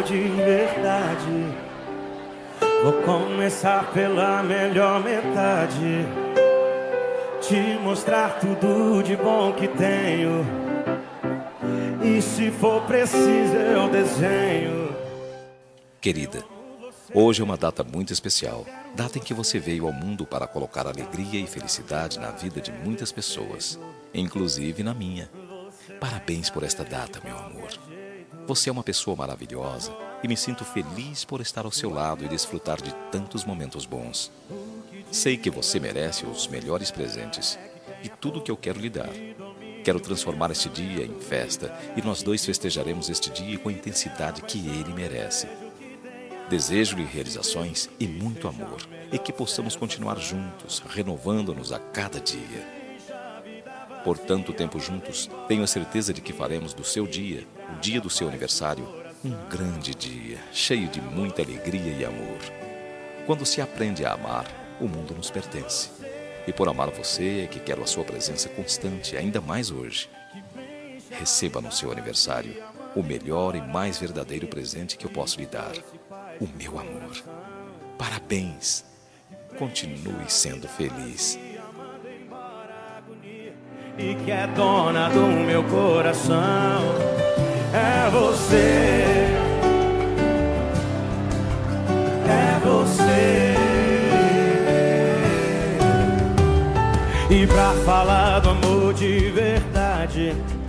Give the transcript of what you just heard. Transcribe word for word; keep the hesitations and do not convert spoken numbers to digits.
de verdade. Vou começar pela melhor metade, te mostrar tudo de bom que tenho, e se for preciso eu desenho. Querida, hoje é uma data muito especial. Data em que você veio ao mundo para colocar alegria e felicidade na vida de muitas pessoas, inclusive na minha. Parabéns por esta data, meu amor. Você é uma pessoa maravilhosa e me sinto feliz por estar ao seu lado e desfrutar de tantos momentos bons. Sei que você merece os melhores presentes e tudo o que eu quero lhe dar. Quero transformar este dia em festa e nós dois festejaremos este dia com a intensidade que ele merece. Desejo-lhe realizações e muito amor, e que possamos continuar juntos, renovando-nos a cada dia. Por tanto tempo juntos, tenho a certeza de que faremos do seu dia, o dia do seu aniversário, um grande dia, cheio de muita alegria e amor. Quando se aprende a amar, o mundo nos pertence. E por amar você é que quero a sua presença constante, ainda mais hoje. Receba no seu aniversário o melhor e mais verdadeiro presente que eu posso lhe dar. O meu amor. Parabéns. Continue sendo feliz. E que é dona do meu coração é você. É você. E pra falar do amor de verdade,